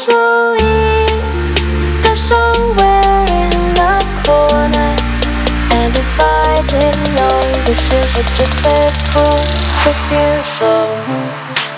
the somewhere in the corner. And if I didn't know this is a difficult refusal,